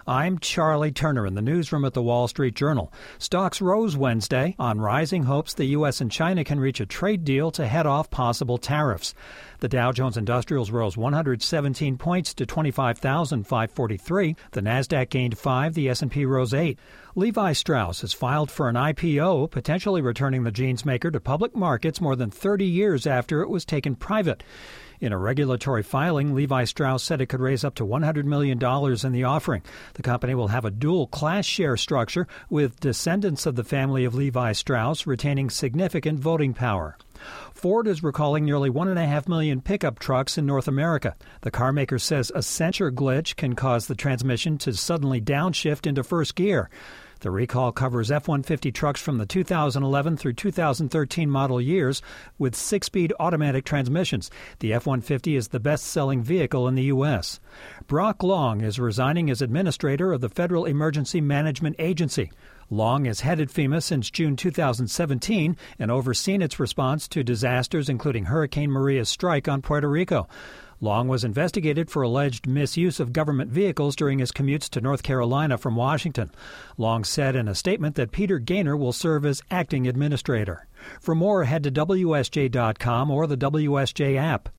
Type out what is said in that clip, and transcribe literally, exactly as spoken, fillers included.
I'm Charlie Turner in the newsroom at the Wall Street Journal. Stocks rose Wednesday on rising hopes the U S and China can reach a trade deal to head off possible tariffs. The Dow Jones Industrials rose one hundred seventeen points to twenty-five thousand five hundred forty-three. The Nasdaq gained five, the S and P rose eight. Levi Strauss has filed for an I P O, potentially returning the jeans maker to public markets more than thirty years after it was taken private. In a regulatory filing, Levi Strauss said it could raise up to one hundred million dollars in the offering. The company will have a dual class share structure, with descendants of the family of Levi Strauss retaining significant voting power. Ford is recalling nearly one point five million pickup trucks in North America. The carmaker says a sensor glitch can cause the transmission to suddenly downshift into first gear. The recall covers F one fifty trucks from the two thousand eleven through two thousand thirteen model years with six-speed automatic transmissions. The F one fifty is the best-selling vehicle in the U S. Brock Long is resigning as administrator of the Federal Emergency Management Agency. Long has headed FEMA since June two thousand seventeen and overseen its response to disasters including Hurricane Maria's strike on Puerto Rico. Long was investigated for alleged misuse of government vehicles during his commutes to North Carolina from Washington. Long said in a statement that Peter Gaynor will serve as acting administrator. For more, head to W S J dot com or the W S J app.